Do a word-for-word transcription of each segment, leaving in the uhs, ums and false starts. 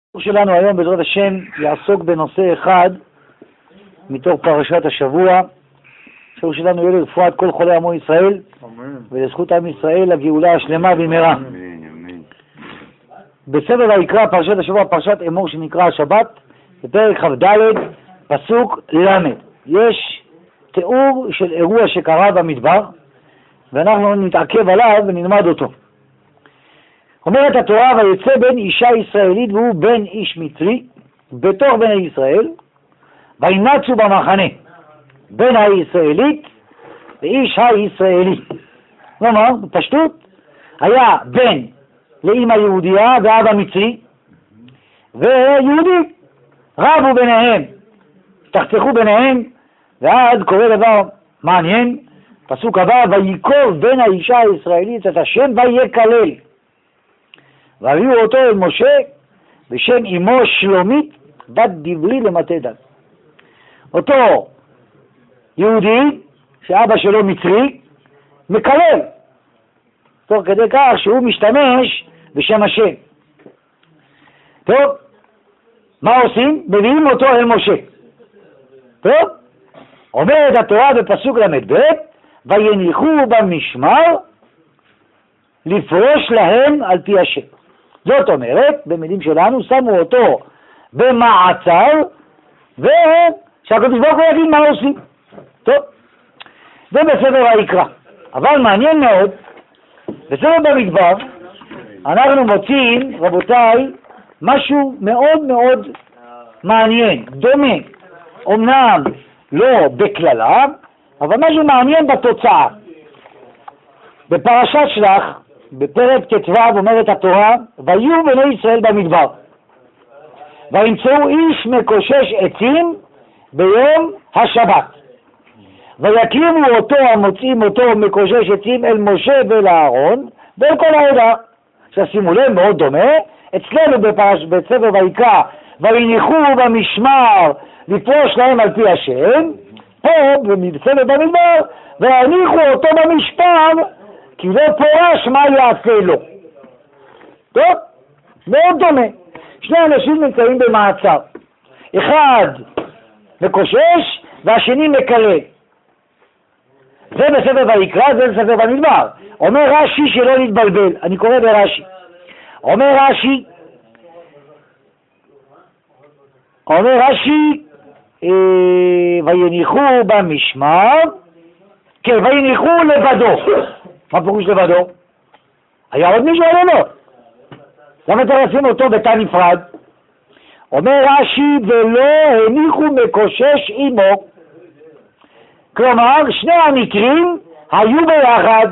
שלנו היום בעזרת השם יעסוק בנושא אחד מתוך פרשת השבוע. השיעור שלנו יהיה לרפואת כל חולי עמו ישראל ולזכות עם ישראל לגאולה השלמה במהרה. בספר ויקרא פרשת השבוע, פרשת אמור שנקרא השבת, בפרק כ"ד פסוק ל', יש תיאור של אירוע שקרה במדבר ואנחנו נתעכב עליו ונלמד אותו. אומרת התורה, ויצא בן אישה ישראלית והוא בן איש מצרי בתוך בני ישראל, וינצו במחנה בן הישראלית ואיש הישראלי. כלומר, בפשטות, היה בן לאמא יהודייה ואבא מצרי ויהודי, רבו ביניהם, תחתכו ביניהם, ועד קורא דבר מעניין, פסוק הבא, ויקוב בן האישה הישראלית את השם ויקלל, והביאו אותו אל משה בשם אמו שלומית בת דברי למטה דן. אותו יהודי שאבא שלו מצרי מקלל תוך כדי כך שהוא משתמש בשם השם. טוב, מה עושים? מביאים אותו אל משה. טוב, אומרת התורה בפסוק למד ב', ויניחו במשמר לפרוש להם על פי השם. זאת אומרת, במילים שלנו, שמו אותו במעצר, ושהקדוש ברוך הוא יגיד מה עושים. טוב, זה בספר ויקרא. אבל מעניין מאוד, בספר במדבר, אנחנו מוצאים, רבותיי, משהו מאוד מאוד מעניין, דומה. אמנם לא בכללה, אבל משהו מעניין בתוצאה. בפרשת שלח, בפרק ט"ו אומרת התורה, ויהיו בני ישראל במדבר, וימצאו איש מקושש עצים ביום השבת, ויקימו אותו המוצאים אותו מקושש עצים אל משה ואל אהרון ואל כל העדה. שימו לב, מאוד דומה. אצלנו בפרש, בספר ויקרא, ויניחו במשמר לפרוש להם על פי השם, פה בספר במדבר, ויניחו אותו במשמר כי לא פורש מה יעשה לו. טוב, מאוד דומה. שני אנשים נמצאים במעצר, אחד מקושש והשני מקלל. זה בספר ויקרא, זה בספר במדבר. אומר רש"י שלא נתבלבל, אני קורא ברש"י. אומר רש"י, אומר רש"י, אה, ויניחו במשמר, כן, ויניחו לבדו. מה פירוש לבדו? היה עוד מישהו או לא? למה אתה רשים אותו בתא נפרד? אומר רש"י, ולא הניחו מקושש עמו. כלומר, שני המקרים היו ביחד,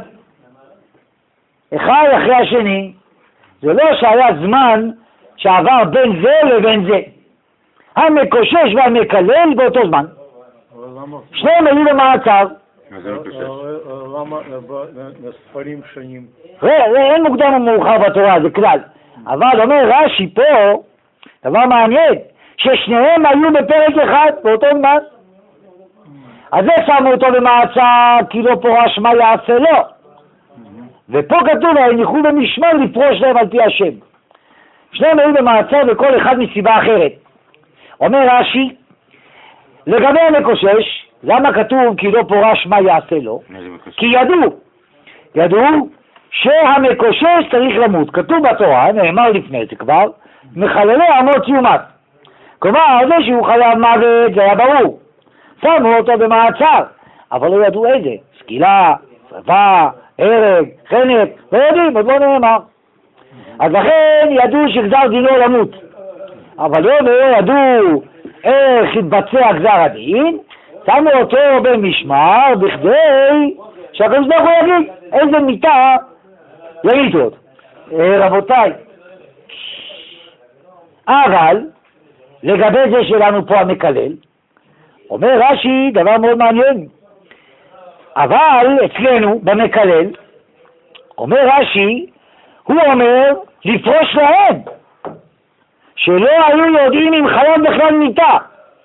אחד אחרי השני. זה לא שהיה זמן שעבר בין זה לבין זה. המקושש והמקלל באותו זמן. שניהם היו במעצר. למה לספרים שונים? אין מוקדם ומאוחר בתורה, זה כלל. אבל אומר רש"י פה, דבר מעניין, ששניהם היו בפרק אחד באותו זמן. אז זה שמו אותו במעצר כי לא פורש מה יעשה לו. ופה כתוב, הניחו במשמר לפרוש להם על פי השם. שניהם היו במעצר וכל אחד מסיבה אחרת. אומר רש"י, לגבי המקושש, למה כתוב כי לא פורש מה יעשה לו? כי ידעו, ידעו שהמקושש צריך למות. כתוב בתורה, נאמר לפני זה כבר, מחללי אמות יומת. כלומר, זה שהוא חייב מוות, זה היה ברור. שמו אותו במעצר, אבל לא ידעו איזה, סקילה, שרפה, הרג, חנק, לא יודעים, עוד לא נאמר. אז לכן ידעו שגזר דינו למות. אבל לא ידעו איך התבצע גזר הדין, שמו אותו במשמר בכדי שהקדוש ברוך הוא יגיד איזה מיטה ימיתו אותו. רבותיי, אבל לגבי זה שלנו פה המקלל, אומר רש"י דבר מאוד מעניין. אבל אצלנו במקלל, אומר רש"י, הוא אומר לפרוש להם, שלא היו יודעים אם חייב בכלל מיטה.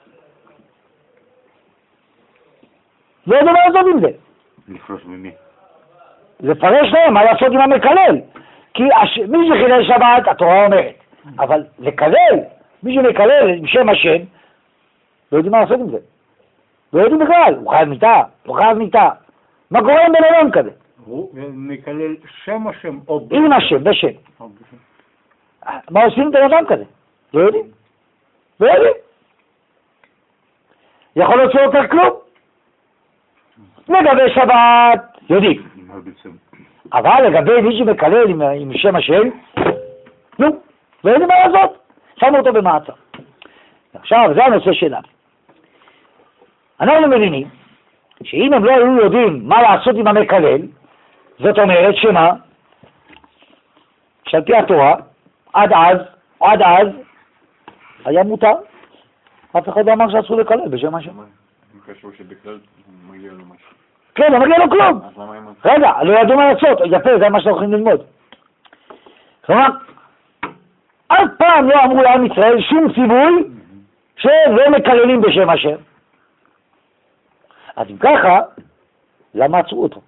זה דבר לעשות עם זה. לפרוש ממי? לפרש להם, מה לעשות עם המקלל. כי הש... מי שחילל שבת, התורה אומרת, אבל לקלל, מי שמקלל עם שם השם, לא יודעים מה לעשות עם זה. לא יודעים בכלל, הוא חייב מיטה, הוא חייב מיטה. מה קורה עם בן אדם כזה? הוא מקלל שם השם או בשם. עם השם, בשם. מה עושים עם בן אדם כזה? לא יודעים. לא יודעים. יכול להיות שלא יותר כלום. לגבי שבת, יודעים. אבל לגבי מי שמקלל עם, עם שם השם, נו, לא יודעים מה לעשות. שמו אותו במעצר. עכשיו, זה הנושא שלנו. אנחנו מבינים שאם הם לא היו יודעים מה לעשות עם המקלל, זאת אומרת שמה? שעל פי התורה, עד אז, עד אז, היה מותר. אף אחד לא אמר שאסור לקלל בשם השם. זה קשור שבכלל מגיע לו משהו. כן, לא מגיע לו כלום. רגע, לא ידעו מה לעשות, יפה, זה מה שאנחנו יכולים ללמוד. כלומר, אף פעם לא אמרו לעם ישראל שום ציווי שלא מקללים בשם השם. אז אם ככה, למה עצרו אותו?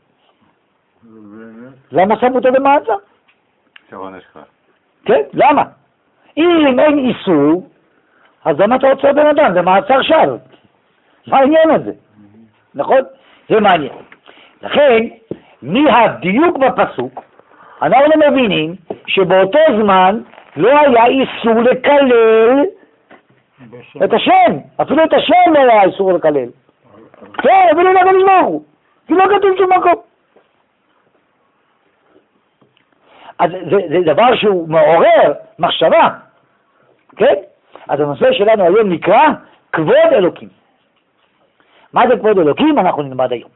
למה שמו אותו במעצר? שעון השכה. כן, למה? אם אין איסור, אז למה אתה עוצר בן אדם? זה מעצר שווא. מה העניין הזה? נכון? זה מעניין. לכן, מהדיוק בפסוק, אנחנו מבינים שבאותו זמן לא היה איסור לקלל את השם. אפילו את השם לא היה איסור לקלל. כן, אפילו לא נשמעו. כי לא כתוב שום מקום. אז זה, זה דבר שהוא מעורר מחשבה. כן? אז הנושא שלנו היום נקרא כבוד אלוקים. מה זה כבוד אלוקים? אנחנו נלמד היום.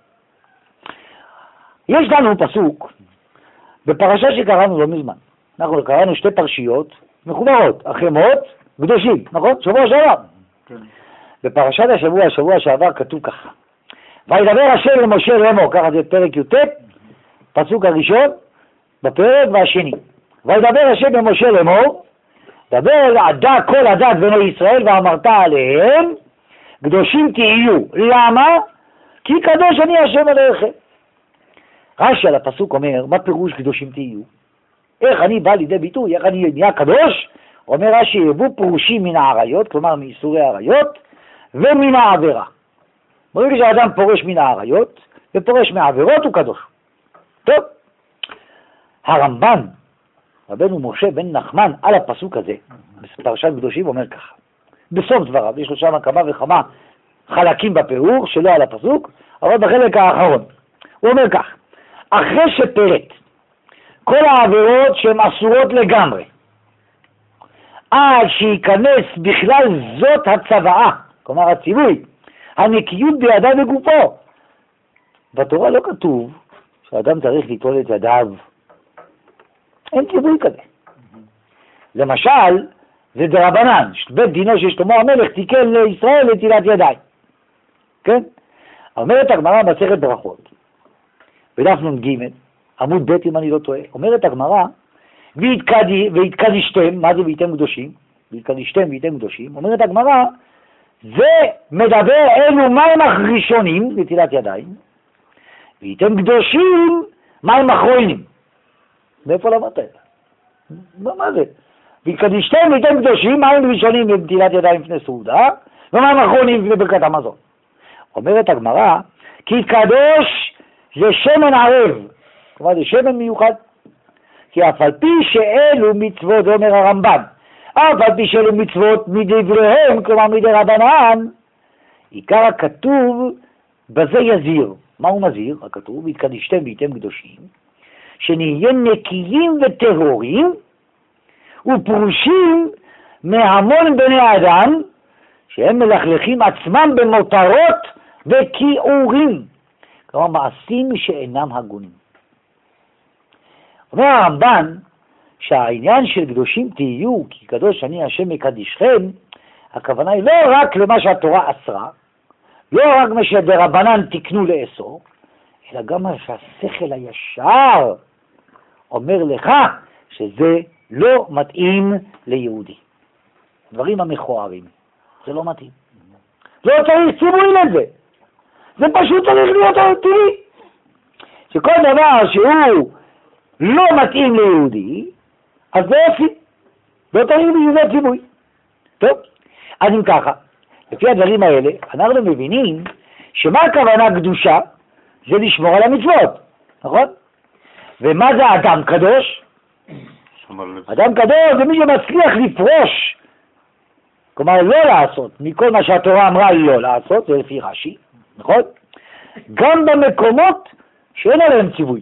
יש לנו פסוק בפרשה שקראנו לא מזמן. אנחנו קראנו שתי פרשיות מחוברות, אחרי מות קדושים, נכון? שבוע שעבר. כן. בפרשת השבוע, השבוע שעבר כתוב ככה. וידבר השם למשה לאמור, ככה זה פרק י"ט, פסוק הראשון בפרק והשני. וידבר השם למשה לאמור, דבר אל עדה כל עדת בני ישראל ואמרת עליהם, קדושים תהיו. למה? כי קדוש אני השם עליכם. רש"י על הפסוק אומר, מה פירוש קדושים תהיו? איך אני בא לידי ביטוי, איך אני נהיה קדוש? אומר רש"י, יבוא פירושים מן העריות, כלומר מאיסורי העריות, ומן העבירה. ברגע שהאדם פורש מן העריות, ופורש מהעבירות הוא קדוש. טוב, הרמב"ן, רבנו משה בן נחמן, על הפסוק הזה, בפרשת קדושים, אומר ככה. בסוף דבריו, יש לו שם כמה וכמה חלקים בפירור, שלא על הפסוק, אבל בחלק האחרון. הוא אומר כך, אחרי שפרט כל העבירות שהן אסורות לגמרי, עד שייכנס בכלל זאת הצוואה, כלומר הציווי, הנקיות בידיו וגופו. בתורה לא כתוב שאדם צריך ליטול את ידיו. אין ציווי כזה. למשל, זה דרבנן, בית דינו של שלמה המלך תיקן לישראל לטילת ידיים. כן? אומרת הגמרא במסכת ברכות, בדף נ"ג, עמוד ב' אם אני לא טועה, אומרת הגמרא, והתקדישתם, מה זה והייתם קדושים? והתקדישתם והייתם קדושים, אומרת הגמרא, זה מדבר אלו מים הראשונים לטילת ידיים, והייתם קדושים מים אחרונים. מאיפה למדת? מה, מה זה? והתקדישתם והייתם קדושים מים ראשונים לטילת ידיים לפני סעודה, ומים אחרונים לפני ברכת המזון. אומרת הגמרא, כי קדוש זה שמן ערב, כלומר זה שמן מיוחד, כי אף על פי שאלו מצוות, אומר הרמב"ן, אף על פי שאלו מצוות מדבריהם, כלומר מדי רבנן, עיקר הכתוב בזה יזיר. מה הוא מזיר? הכתוב, והתקדישתם והייתם קדושים, שנהיה נקיים וטהורים ופרושים מהמון בני האדם, שהם מלכלכים עצמם במותרות וכיעורים, כלומר מעשים שאינם הגונים. אומר הרמב"ן שהעניין של קדושים תהיו, כי קדוש אני השם מקדישכם, הכוונה היא לא רק למה שהתורה אסרה, לא רק מה שדרבנן תקנו לאסור, אלא גם מה שהשכל הישר אומר לך שזה לא מתאים ליהודי. דברים המכוערים, זה לא מתאים. לא צריך ציווי לזה. זה פשוט צריך להיות טבעי. שכל דבר שהוא לא מתאים ליהודי, אז לא עושים. לא צריך בשביל זה ציווי. טוב, אז אם ככה, לפי הדברים האלה, אנחנו מבינים שמה הכוונה קדושה? זה לשמור על המצוות, נכון? ומה זה אדם קדוש? אדם קדוש זה מי שמצליח לפרוש, כלומר לא לעשות, מכל מה שהתורה אמרה לא לעשות, זה לפי רש"י, נכון? גם במקומות שאין עליהם ציווי.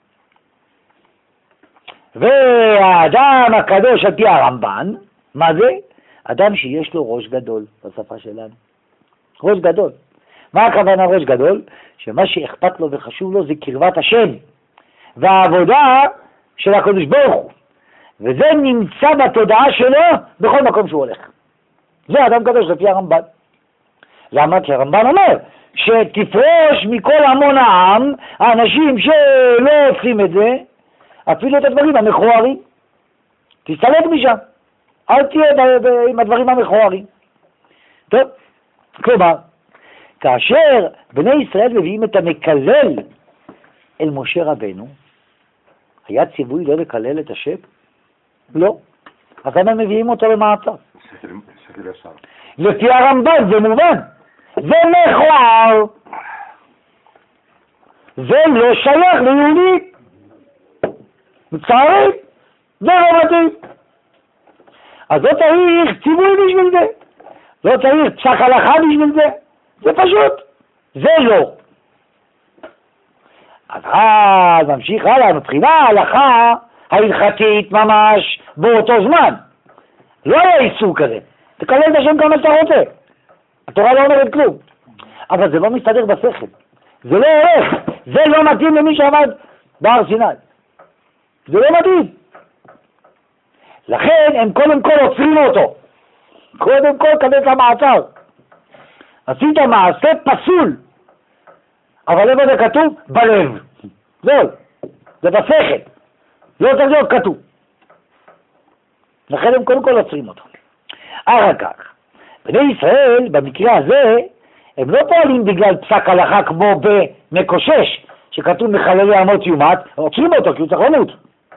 והאדם הקדוש על פי הרמב"ן, מה זה? אדם שיש לו ראש גדול, בשפה שלנו. ראש גדול. מה הכוונה ראש גדול? שמה שאכפת לו וחשוב לו זה קרבת השם, והעבודה של הקדוש ברוך הוא. וזה נמצא בתודעה שלו בכל מקום שהוא הולך. זה אדם קדוש לפי הרמב"ן. למה? כי הרמב"ן אומר שתפרוש מכל המון העם, האנשים שלא עושים את זה, אפילו את הדברים המכוערים. תסתלק משם. אל תהיה עם הדברים המכוערים. טוב, כלומר, כאשר בני ישראל מביאים את המקלל אל משה רבנו, היה ציווי לא לקלל את השם? לא. אז הם מביאים אותו למעצר. לפי הרמב"ן זה מובן. זה מכוער. זה לא שייך ליהודי. מצטערים, זה לא מתאים. אז לא צריך ציווי בשביל זה. לא צריך פסק הלכה בשביל זה. זה פשוט. זה לא. אז אז ממשיך הלאה, מבחינה ההלכה ההלכתית ממש באותו זמן. לא היה איסור כזה. תקלל את השם כמה שאתה רוצה. התורה לא אומרת כלום. אבל זה לא מסתדר בשכל. זה לא הולך. זה לא מתאים למי שעמד בהר סיני. זה לא מתאים. לכן הם קודם כל עוצרים אותו. קודם כל כבד למעצר. עשית מעשה פסול. אבל איפה זה כתוב? בלב. זהו. זה בשכל. לא צריך להיות כתוב. לכן הם קודם כל עוצרים אותו. אחר כך, בני ישראל במקרה הזה הם לא פועלים בגלל פסק הלכה כמו במקושש שכתוב מחללי אמות יומת, עוצרים אותו כי הוא צריך למות.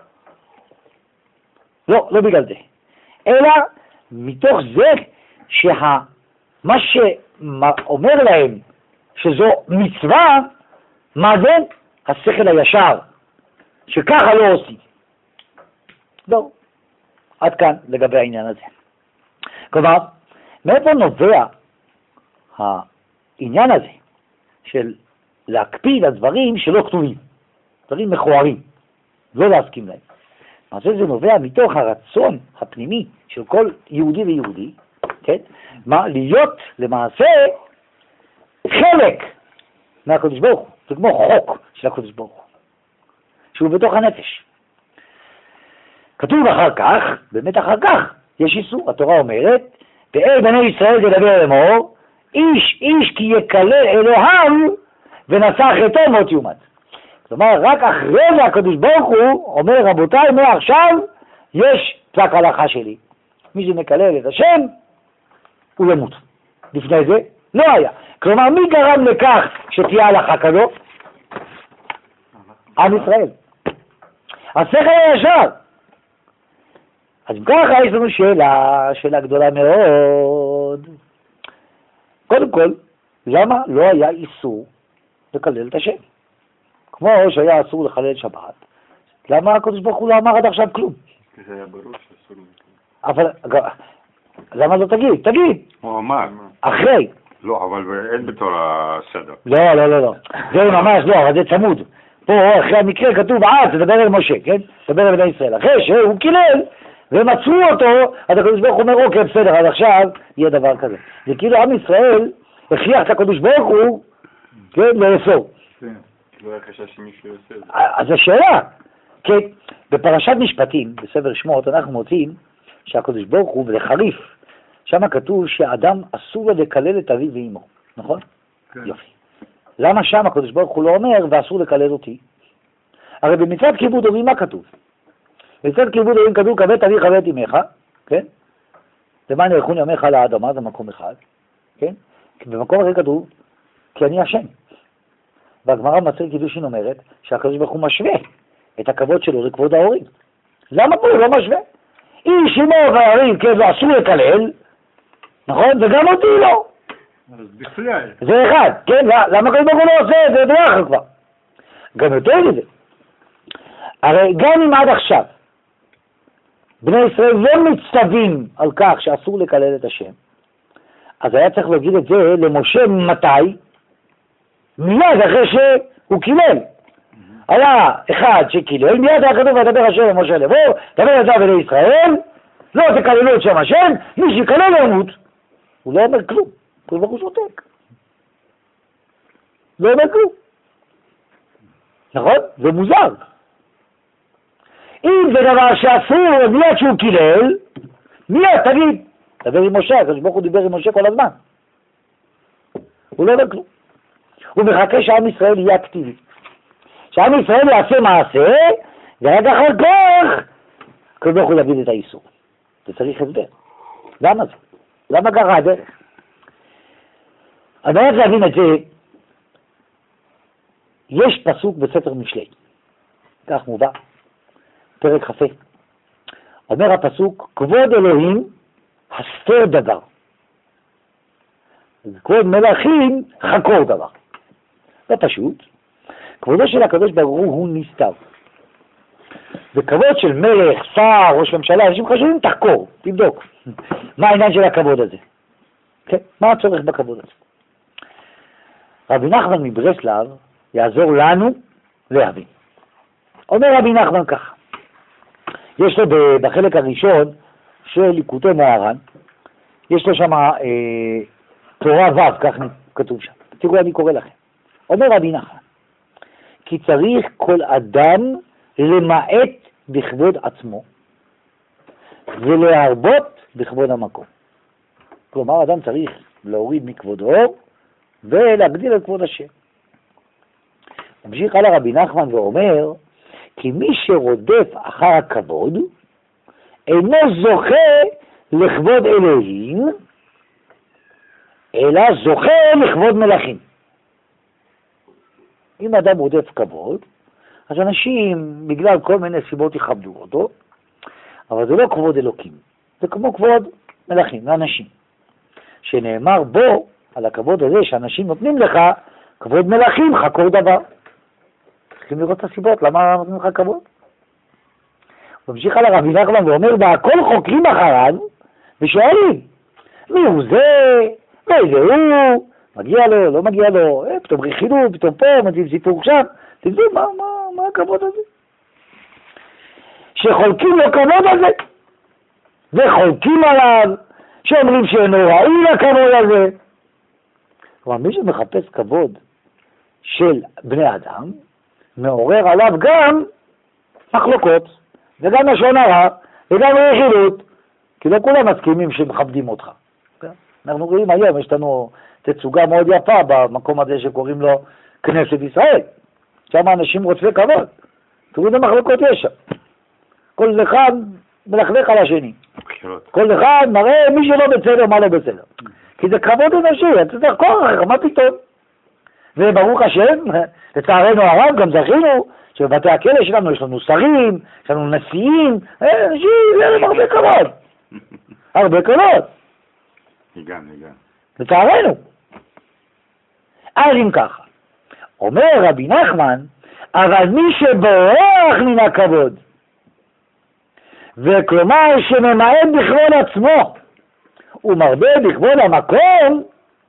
לא, לא בגלל זה. אלא מתוך זה שמה שאומר להם שזו מצווה, מה זה? השכל הישר, שככה לא עושים. לא. עד כאן לגבי העניין הזה. כלומר, מאיפה נובע העניין הזה של להקפיד על דברים שלא כתובים, דברים מכוערים, לא להסכים להם. מה זה? זה נובע מתוך הרצון הפנימי של כל יהודי ויהודי, כן? מה? להיות למעשה חלק מהקדוש ברוך הוא. זה כמו חוק של הקדוש ברוך הוא, שהוא בתוך הנפש. כתוב אחר כך, באמת אחר כך, יש איסור. התורה אומרת, ואל בני ישראל תדבר לאמור, איש איש כי יקלל אלוהיו ונשא חטאו מות יומת. כלומר, רק אחרי זה הקדוש ברוך הוא אומר, רבותיי, מעכשיו יש פסק הלכה שלי. מי שמקלל את השם, הוא ימות. לפני זה לא היה. כלומר, מי גרם לכך שתהיה הלכה כזו? עם ישראל. השכל הישר. אז ככה יש לנו שאלה, שאלה גדולה מאוד. קודם כל, למה לא היה איסור לקלל את השם? כמו שהיה אסור לחלל שבת, למה הקדוש ברוך הוא לא אמר עד עכשיו כלום? כי זה היה ברור שאסור. אבל, למה לא תגיד? תגיד. הוא אמר. אחרי. לא, אבל אין בתור הסדר. לא, לא, לא, לא. זה ממש לא, אבל זה צמוד. פה אחרי המקרה כתוב, אה, תדבר אל משה, כן? תדבר אל בני ישראל. אחרי שהוא קילל, ומצאו אותו, אז הקדוש ברוך הוא אומר, אוקיי, בסדר, עד עכשיו יהיה דבר כזה. זה כאילו עם ישראל הכריח את הקדוש ברוך הוא, כן, לאסור. כן, לא היה חשש שמישהו יעשה את זה. אז השאלה, כן, בפרשת משפטים, בספר שמות, אנחנו מוצאים שהקדוש ברוך הוא, וזה חריף, שם כתוב שאדם אסור לו לקלל את אביו ואמו, נכון? כן. יופי. למה שם הקדוש ברוך הוא לא אומר, ואסור לקלל אותי? הרי במצוות כיבוד הורים מה כתוב? במצוות כיבוד הורים כתוב, כבד את אביך ואת אמך, כן? למען ילכון ימיך על האדמה, זה מקום אחד, כן? במקום אחר כתוב, כי אני השם. והגמרא במסכת קידושין אומרת שהקדוש ברוך הוא משווה את הכבוד שלו לכבוד ההורים. למה פה הוא לא משווה? איש עמו ויריב, כן, לא אסור לקלל, נכון? וגם אותי לא. אז בכלל. זה אחד, כן? למה כל דבר לא עושה את זה ביחד כבר? גם יותר מזה. הרי גם אם עד עכשיו בני ישראל לא מצטווים על כך שאסור לקלל את השם, אז היה צריך להגיד את זה למשה מתי? מיד אחרי שהוא קילל. היה אחד שקילל, מיד היה כתוב ודבר השם למשה לבוא, דבר את זה ולישראל, לא תקללו את שם השם, מי שיקלל לא ימות. הוא לא אומר כלום, הוא לא שותק. לא אומר כלום. נכון? זה מוזר. אם זה דבר שאסור, מיד שהוא קילל, מיד תגיד, דבר עם משה, הקדוש ברוך הוא דיבר עם משה כל הזמן. הוא לא אומר כלום. הוא מחכה שעם ישראל יהיה אקטיבי. שעם ישראל יעשה מעשה, ורק אחר כך, הקדוש ברוך הוא יגיד את האיסור. זה צריך הסבר. למה זה? למה קרה הדרך? על מנת להבין את זה, יש פסוק בספר משלי, כך מובא, פרק חפה. אומר הפסוק, כבוד אלוהים הסתר דבר, כבוד מלכים חקור דבר. זה פשוט, כבודו של הקדוש ברוך הוא נסתר. וכבוד של מלך, שר, ראש ממשלה, אנשים חשובים, תחקור, תבדוק. מה העניין של הכבוד הזה? כן? מה הצורך בכבוד הזה? רבי נחמן מברסלב יעזור לנו להבין. אומר רבי נחמן ככה, יש לו בחלק הראשון של ליקוטי מוהר"ן, יש לו שם אה, תורה ו', כך כתוב שם. תראו, אני קורא לכם. אומר רבי נחמן, כי צריך כל אדם למעט בכבוד עצמו ולהרבות בכבוד המקום. כלומר, אדם צריך להוריד מכבודו ולהגדיל את כבוד השם. ממשיך הלאה רבי נחמן ואומר, כי מי שרודף אחר הכבוד אינו זוכה לכבוד אלוהים, אלא זוכה לכבוד מלכים. אם אדם רודף כבוד, אז אנשים בגלל כל מיני סיבות יכבדו אותו, אבל זה לא כבוד אלוקים, זה כמו כבוד מלכים, לאנשים, שנאמר בו על הכבוד הזה שאנשים נותנים לך כבוד מלכים, חקור דבר. צריכים לראות את הסיבות, למה נותנים לך כבוד? הוא ממשיך על הרבי נחמן ואומר, והכל חוקרים אחריו ושואלים, מי הוא זה? ואיזה הוא? מגיע לו, לא מגיע לו, אה, פתאום רכילו, פתאום פה, מציב סיפור שם, תדעו, מה, מה, מה הכבוד הזה? שחולקים לו כבוד הזה, וחולקים עליו, שאומרים שאינו ראוי לכבוד הזה. כלומר, מי שמחפש כבוד של בני אדם, מעורר עליו גם מחלוקות, וגם לשון הרע, וגם רכילות, כי לא כולם מסכימים שמכבדים אותך. אנחנו רואים היום, יש לנו תצוגה מאוד יפה במקום הזה שקוראים לו כנסת ישראל. שם אנשים רוצים כבוד. תראו איזה מחלוקות יש שם. כל אחד מלכלך על השני. כל אחד מראה מי שלא בסדר, מה לא בסדר. כי זה כבוד אנושי, אתה צריך כוח אחר, מה פתאום? וברוך השם, לצערנו הרב, גם זכינו, שבבתי הכלא שלנו יש לנו שרים, יש לנו נשיאים, אנשים, יש להם הרבה כבוד. הרבה כבוד. ניגן, ניגן. לצערנו. אז אם ככה, אומר רבי נחמן, אבל מי שבורח מן הכבוד, וכלומר שממעט בכבוד עצמו, ומרבה בכבוד המקום,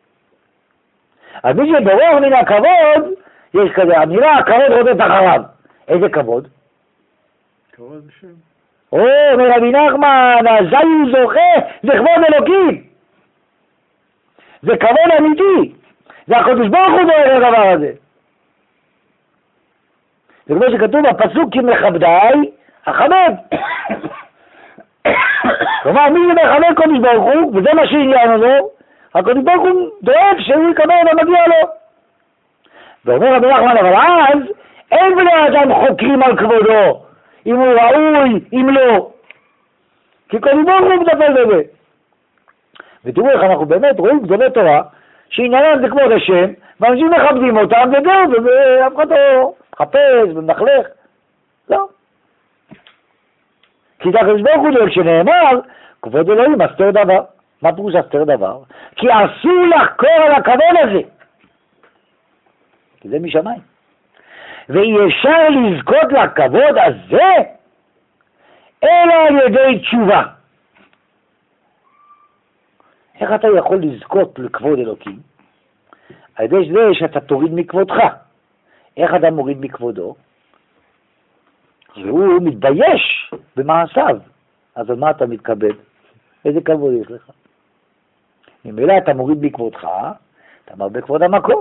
אז מי שבורח מן הכבוד, יש כזה אמירה, הכבוד רודף אחריו. איזה כבוד? כבוד בשם. או, אומר רבי נחמן, אזי הוא זוכה, זה כבוד אלוקים. זה כבוד אמיתי. זה הקדוש ברוך הוא דואג לדבר הזה. זה כמו שכתוב בפסוק, כי מכבדי, אכבד. כלומר, מי שמכבד קדוש ברוך הוא, וזה מה שעניין לו, הקדוש ברוך הוא דואג שהוא יקבל מה מגיע לו. ואומר רבי נחמן, אבל אז אין בני אדם חוקרים על כבודו, אם הוא ראוי, אם לא. כי קדוש ברוך הוא מטפל בזה. ותראו איך אנחנו באמת רואים גדולי תורה, שעניינם זה כבוד השם, ואנשים מכבדים אותם, וזהו, ואף אחד לא מחפש ומנחלך. לא. כי זה הקדוש ברוך הוא דואג שנאמר, כבוד אלוהים הסתר דבר. מה פירוש הסתר דבר? כי אסור לחקור על הכבוד הזה. כי זה משמיים. ואי אפשר לזכות לכבוד הזה, אלא על ידי תשובה. איך אתה יכול לזכות לכבוד אלוקים? על ידי זה שאתה תוריד מכבודך. איך אדם מוריד מכבודו? שהוא מתבייש במעשיו. אז על מה אתה מתכבד? איזה כבוד יש לך? ממילא אתה מוריד מכבודך, אתה מרבה כבוד המקום.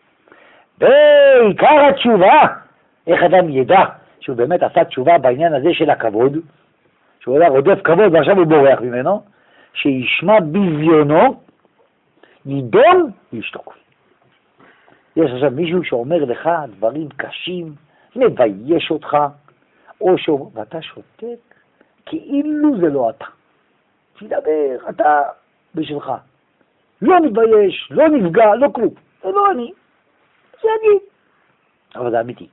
בעיקר התשובה, איך אדם ידע שהוא באמת עשה תשובה בעניין הזה של הכבוד, שהוא היה רודף כבוד ועכשיו הוא בורח ממנו, שישמע בזיונו, יידום וישתוק. יש עכשיו מישהו שאומר לך דברים קשים, מבייש אותך, או שהוא, ואתה שותק, כאילו זה לא אתה. תדבר, אתה בשבילך. לא מתבייש, לא נפגע, לא כלום. זה לא אני. זה אני. אבל זה אמיתי.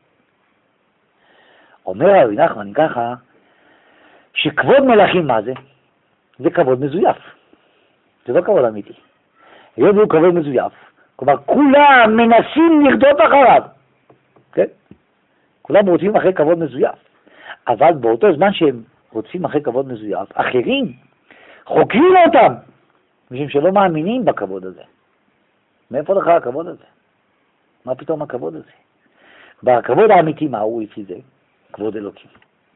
אומר רבי נחמן ככה, שכבוד מלכים מה זה? זה כבוד מזויף. זה לא כבוד אמיתי. היות הוא כבוד מזויף. כלומר, כולם מנסים לרדות אחריו. כן? כולם רוצים אחרי כבוד מזויף. אבל באותו זמן שהם רוצים אחרי כבוד מזויף, אחרים חוקרים אותם, משום שלא מאמינים בכבוד הזה. מאיפה לך הכבוד הזה? מה פתאום הכבוד הזה? בכבוד האמיתי מה הוא לפי זה? כבוד אלוקים.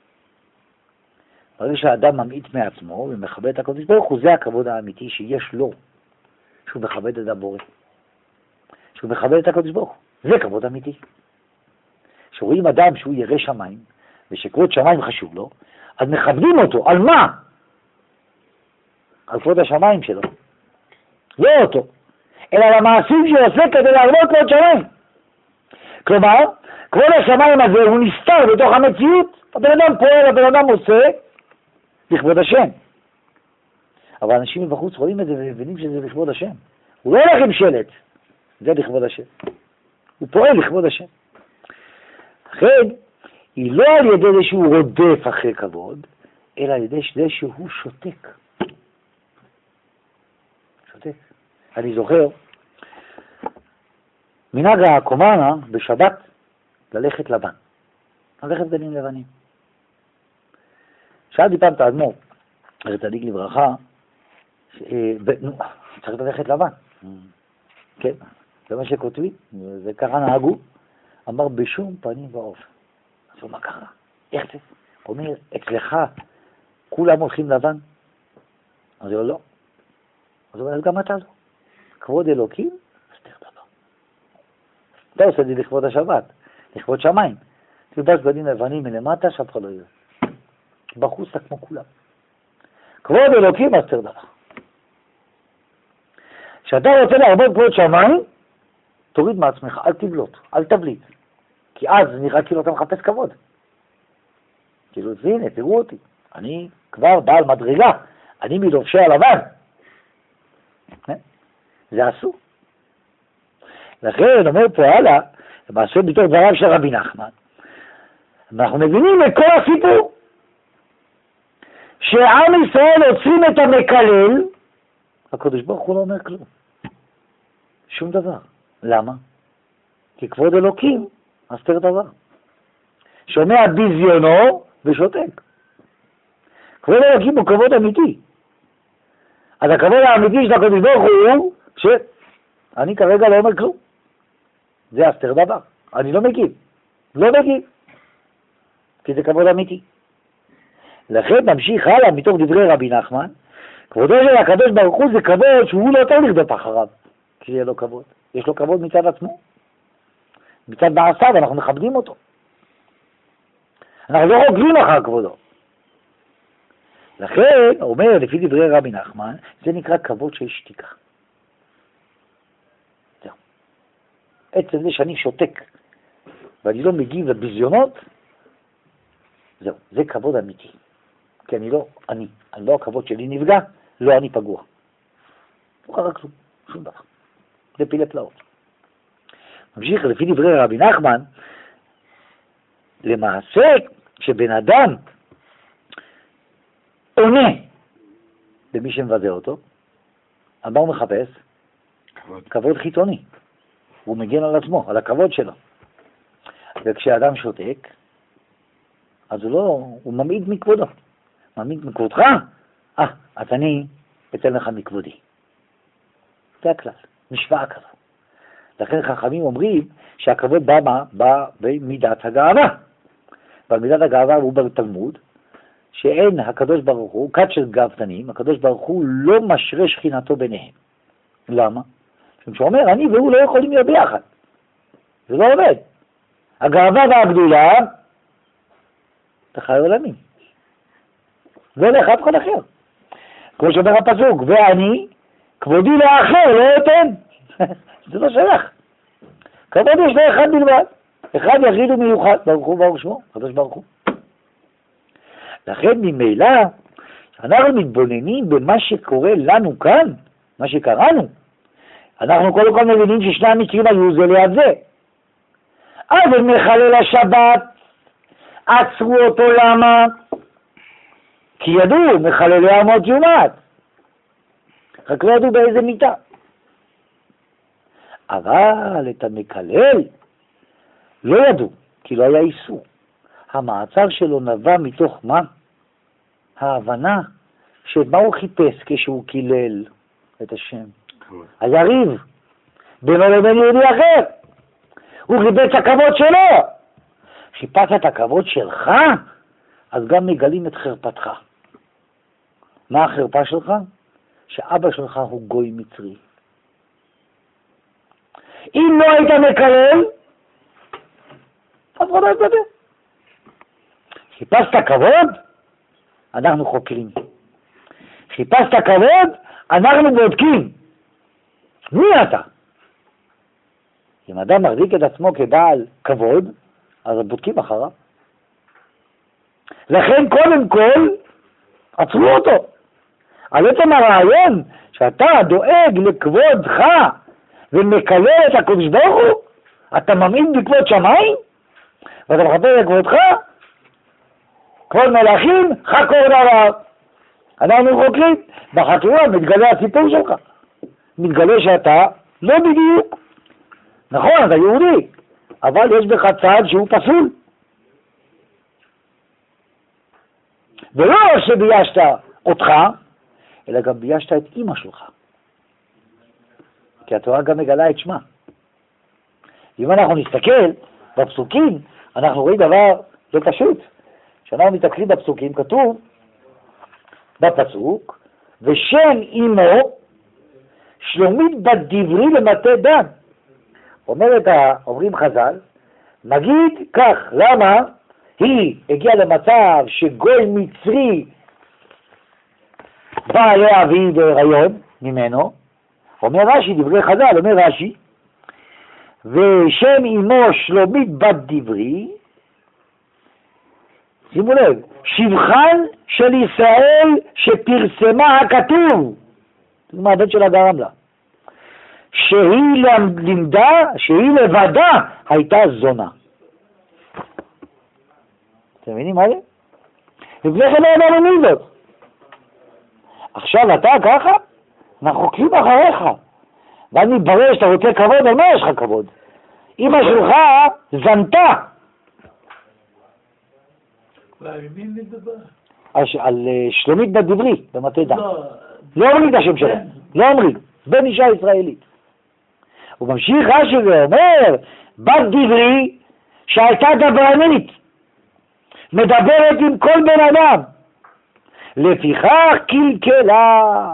ברגע שהאדם ממעיט מעצמו ומכבד את הקדוש ברוך הוא, זה הכבוד האמיתי שיש לו, שהוא מכבד את הבורא, שהוא מכבד את הקדוש ברוך הוא. זה כבוד אמיתי. שרואים אדם שהוא ירא שמיים, ושכבוד שמיים חשוב לו, אז מכבדים אותו. על מה? על כבוד השמיים שלו. לא אותו, אלא על המעשים שהוא עושה כדי להרבות כבוד שמיים. כלומר, כבוד השמיים הזה הוא נסתר בתוך המציאות. הבן אדם פועל, הבן אדם עושה לכבוד השם. אבל אנשים מבחוץ רואים את זה ומבינים שזה לכבוד השם. הוא לא הולך עם שלט, זה לכבוד השם. הוא פועל לכבוד השם. לכן, היא לא על ידי זה שהוא רודף אחרי כבוד, אלא על ידי זה שהוא שותק. שותק. אני זוכר, מנהג הקומאנה בשבת ללכת לבן. ללכת בנים לבנים. שאלתי פעם את האדמו"ר, צדיק לברכה, נו, צריך ללכת לבן. כן, זה מה שכותבים, זה ככה נהגו. אמר בשום פנים ואופן. אז מה קרה? איך זה? הוא אומר, אצלך כולם הולכים לבן? אז הוא לא. אז הוא אומר, גם אתה לא. כבוד אלוקים, אז תכף דבר. אתה עושה את זה לכבוד השבת, לכבוד שמיים. תלבש בנים לבנים מלמטה, שאף אחד לא יראה. בחוץ אתה כמו כולם. כבוד אלוקים, אז תכף דבר. כשאתה רוצה להרבות כבוד שמיים, תוריד מעצמך, אל תבלוט, אל תבליט. כי אז נראה כאילו אתה מחפש כבוד. כאילו, הנה, תראו אותי. אני כבר בעל מדרגה. אני מלובשי הלבן. זה אסור. לכן, אומר פה הלאה, למעשה בתור דבריו של רבי נחמן, אנחנו מבינים את כל הסיפור. שעם ישראל עוצרים את המקלל, הקדוש ברוך הוא לא אומר כלום. שום דבר. למה? כי כבוד אלוקים, אסתר דבר. שומע בזיונו ושותק. כבוד אלוקים הוא כבוד אמיתי. אז הכבוד האמיתי של הקדוש ברוך הוא, שאני כרגע לא אומר כלום. זה אסתר דבר. אני לא מגיב. לא מגיב. כי זה כבוד אמיתי. לכן נמשיך הלאה מתוך דברי רבי נחמן, כבודו של הקדוש ברוך הוא זה כבוד שהוא לא יותר לרדוף אחריו, כי יהיה לו כבוד. יש לו כבוד מצד עצמו. מצד מעשיו, אנחנו מכבדים אותו. אנחנו לא רוגלים אחר כבודו. לכן, אומר, לפי דברי רבי נחמן, זה נקרא כבוד של שתיקה. זהו. עצם זה שאני שותק, ואני לא מגיב לביזיונות, זהו, זה כבוד אמיתי. כי אני לא, אני, אני לא הכבוד שלי נפגע, לא אני פגוע. לא קרה כלום, שום דבר. זה פילי פלאות. ממשיך, לפי דברי רבי נחמן, למעשה, כשבן אדם עונה במי שמבזה אותו. מה הוא מחפש? כבוד. כבוד חיצוני. הוא מגן על עצמו, על הכבוד שלו. וכשאדם שותק, אז הוא לא, הוא ממעיט מכבודו. ממעיט מכבודך? אה, אז אני אתן לך מכבודי. זה הכלל, משוואה כזו. לכן חכמים אומרים שהכבוד בא, בא, בא במידת הגאווה. במידת הגאווה הוא בתלמוד, שאין הקדוש ברוך הוא, כת של גאוותנים, הקדוש ברוך הוא לא משרה שכינתו ביניהם. למה? כשהוא אומר, אני והוא לא יכולים להיות ביחד. זה לא עובד. הגאווה והגדולה, אתה חי עולמים. זה לך אף אחד אחר. כמו שאומר הפסוק, ואני, כבודי לאחר, לא אתן. זה לא שייך. כבוד יש לאחד בלבד. אחד יחיד ומיוחד, ברוך הוא ברוך שמו, קדוש ברוך הוא. לכן ממילא, אנחנו מתבוננים במה שקורה לנו כאן, מה שקראנו, אנחנו קודם כל מבינים ששני המקרים היו זה ליד זה. אבל מחלל השבת, עצרו אותו למה? כי ידעו, מחללי אמות יומת. רק לא ידעו באיזה מיטה. אבל את המקלל לא ידעו, כי לא היה איסור. המעצר שלו נבע מתוך מה? ההבנה שמה הוא חיפש כשהוא קילל את השם. היה ריב בינו לבין יהודי אחר. הוא חיפש את הכבוד שלו. חיפש את הכבוד שלך, אז גם מגלים את חרפתך. מה החרפה שלך? שאבא שלך הוא גוי מצרי. אם לא היית מקלל, אז לא ידבר. חיפשת כבוד? אנחנו חוקרים. חיפשת כבוד? אנחנו בודקים. מי אתה? אם אדם מחזיק את עצמו כבעל כבוד, אז בודקים אחריו. לכן קודם כל, עצרו אותו. על עצם הרעיון שאתה דואג לכבודך ומקלל את הקדוש ברוך הוא, אתה ממעיט בכבוד שמיים ואתה מחפש לכבודך, כבוד מלאכים, חקור דבר. אנחנו חוקרים, בחקירה מתגלה הסיפור שלך. מתגלה שאתה לא בדיוק. נכון, אתה יהודי, אבל יש בך צד שהוא פסול. ולא שביישת אותך, אלא גם ביישת את אמא שלך. כי התורה גם מגלה את שמה. אם אנחנו נסתכל בפסוקים, אנחנו רואים דבר לא פשוט. כשאנחנו מתקרים בפסוקים, כתוב בפסוק, ושם אמו שלומית בת דברי למטה דם. אומרת, אומרים חז"ל, נגיד כך, למה היא הגיעה למצב שגוי מצרי בא אליה והיא בהיריון ממנו? אומר רש"י, דברי חז"ל, אומר רש"י, ושם אמו שלומית בת דברי, שימו לב, שבחן של ישראל שפרסמה הכתוב, זה מהבית של הגרם לה, שהיא לימדה, שהיא לבדה הייתה זונה. אתם מבינים מה זה? לפני כן לא ידענו מי זאת. עכשיו אתה ככה, אנחנו חוקרים אחריך. ואז מתברר שאתה רוצה כבוד, על מה יש לך כבוד? אמא שלך זנתה. אולי מי מדבר? על שלומית בת דברי, במטה דם. לא. לא אומרים את השם שלה. לא אומרים. בן אישה ישראלית. הוא ממשיך רש"י ואומר, בת דברי שהייתה דברנית, מדברת עם כל בן אדם, לפיכך קלקלה.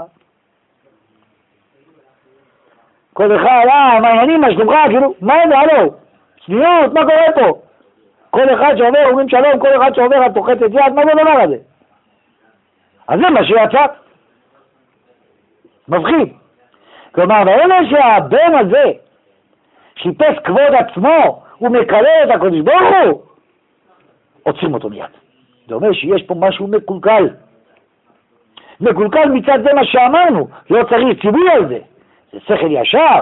כל אחד, אה, מה העניינים, מה שלומך, כאילו, מה זה, הלו, צניעות, מה קורה פה? כל אחד שעובר, אומרים שלום, כל אחד שעובר, את תוחצת יד, מה זה הדבר הזה? אז זה מה שיצא. מבחין. כלומר, באלה שהבן הזה חיפש כבוד עצמו, הוא מקלל את הקדוש ברוך הוא, עוצרים אותו מיד. זה אומר שיש פה משהו מקולקל. מקולקל מצד זה מה שאמרנו, לא צריך ציווי על זה. זה שכל ישר.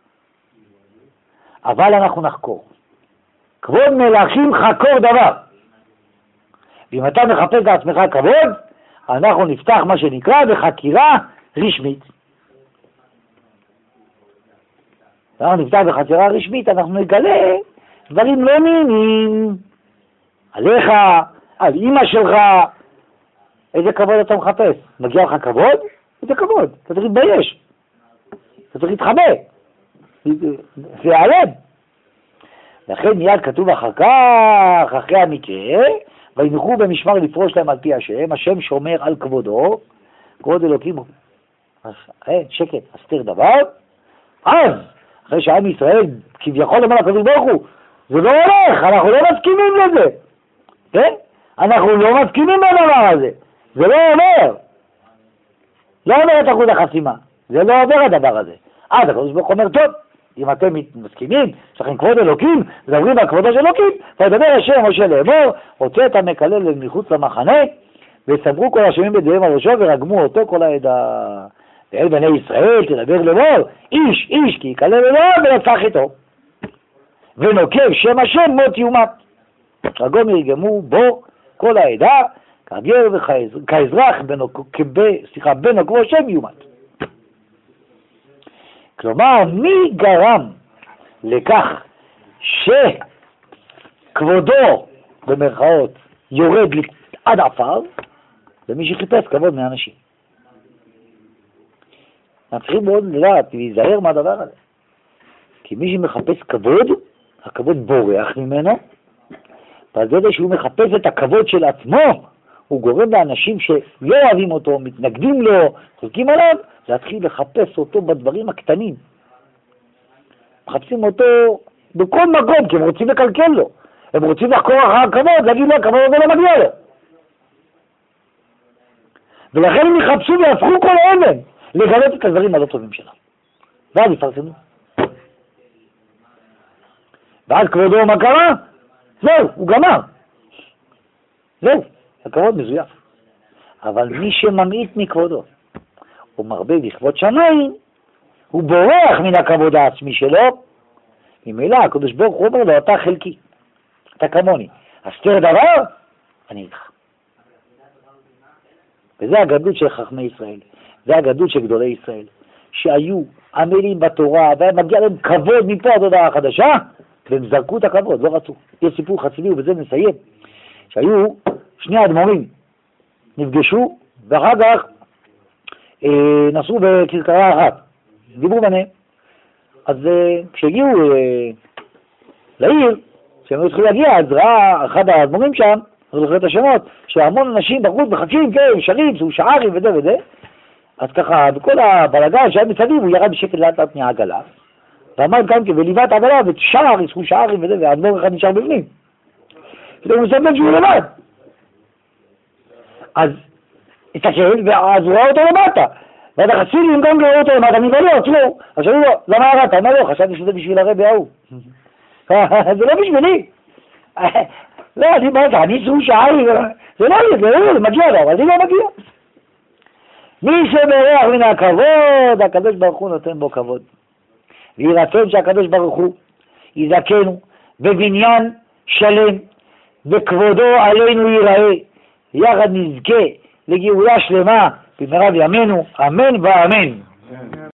אבל אנחנו נחקור. כבוד מלאכים חקור דבר. ואם אתה מחפש לעצמך כבוד, אנחנו נפתח מה שנקרא בחקירה רשמית. אנחנו נפתח בחקירה רשמית, אנחנו נגלה דברים לא נעימים עליך, על אמא שלך. איזה כבוד אתה מחפש? מגיע לך כבוד? איזה כבוד? אתה צריך להתבייש, אתה צריך להתחבא, זה ייעלם. לכן מיד כתוב אחר כך, אחרי המקרה, וינחו במשמר לפרוש להם על פי השם, השם שומר על כבודו, כבוד אלוקים. אז אין, שקט, אסתר דבר. אז, אחרי שעם ישראל כביכול למעלה הקדוש ברוך הוא, זה לא הולך, אנחנו לא מסכימים לזה. כן? אנחנו לא מסכימים לדבר הזה. זה לא עובר. לא עובר את אחוז החסימה. זה לא עובר הדבר הזה. אז הקדוש ברוך הוא אומר, טוב, אם אתם מסכימים, יש לכם כבוד אלוקים, מדברים על כבודו של אלוקים, וידבר השם משה לאמור, הוצא את המקלל מחוץ למחנה, וסברו כל השמים בדברים על ראשו, ורגמו אותו כל העדה. ואל בני ישראל תדבר לאמור, איש איש כי יקלל אלוהיו ונצח איתו. ונוקב שם השם מות יומת. רגום ירגמו בו כל העדה, כגר וכאזרח, סליחה, בנוקבו שם יומת. כלומר, מי גרם לכך שכבודו, במרכאות, יורד עד עפר? ומי שחיפש כבוד מאנשים. אנחנו צריכים מאוד לדעת ולהיזהר מהדבר הזה. כי מי שמחפש כבוד, הכבוד בורח ממנו, ועל זה שהוא מחפש את הכבוד של עצמו, הוא גורם לאנשים שלא אוהבים אותו, מתנגדים לו, חולקים עליו, להתחיל לחפש אותו בדברים הקטנים. מחפשים אותו בכל מקום, כי הם רוצים לקלקל לו. הם רוצים לחקור אחר הכבוד, להגיד לו, הכבוד הזה לא מגיע לו. ולכן הם יחפשו ויהפכו כל אבן, לגלות את הדברים הלא טובים שלה. ואז יפרסמו. ואז כבודו מה קרה? זהו, הוא גמר. זהו, הכבוד מזויף. אבל מי שממעיט מכבודו, הוא מרבה לכבוד שמיים, הוא בורח מן הכבוד העצמי שלו, ממילא הקדוש ברוך הוא אומר לו, אתה חלקי, אתה כמוני, אסתר דבר, אני איתך. וזה הגדלות של חכמי ישראל, זה הגדלות של גדולי ישראל, שהיו עמלים בתורה, והיה מגיע להם כבוד מפה עד הודעה החדשה, והם זרקו את הכבוד, לא רצו. יש סיפור חסידי, ובזה נסיים, שהיו שני אדמו"רים, נפגשו, ואחר כך אה, נסעו בכרכרה אחת, דיברו ביניהם. אז אה, כשהגיעו אה, לעיר, כשהם התחילו להגיע, אז ראה אחד האדמו"רים שם, אני זוכר את השמות, שהמון אנשים בחוץ מחכים, כן, שרים, שהוא שערים וזה וזה, אז ככה, בכל הבלגן שהיה מסביב, הוא ירד בשקט לאט לאט מהעגלה, ועמד גם כן, וליווה את העגלה, ושער, יסחו שערים וזה, והאדמו"ר אחד נשאר בפנים. הוא מסתכל שהוא לבד. אז הסתכל, ואז הוא ראה אותו למטה. ואז החסידים גם ראו אותו למטה, אני לא, עצמו. אז שאלו לו, למה הראת? אמר לו, חשבתי שזה בשביל הרבי ההוא. זה לא בשבילי. לא, אני אמרתי, אני סחו שערים, זה לא יהיה, זה לא, זה מגיע לו, אבל אני לא מגיע. מי שבורח מן הכבוד, הקדוש ברוך הוא נותן בו כבוד. ויהי רצון שהקדוש ברוך הוא יזכנו בבניין שלם, וכבודו עלינו ייראה, יחד נזכה לגאולה שלמה במהרה בימינו, אמן ואמן.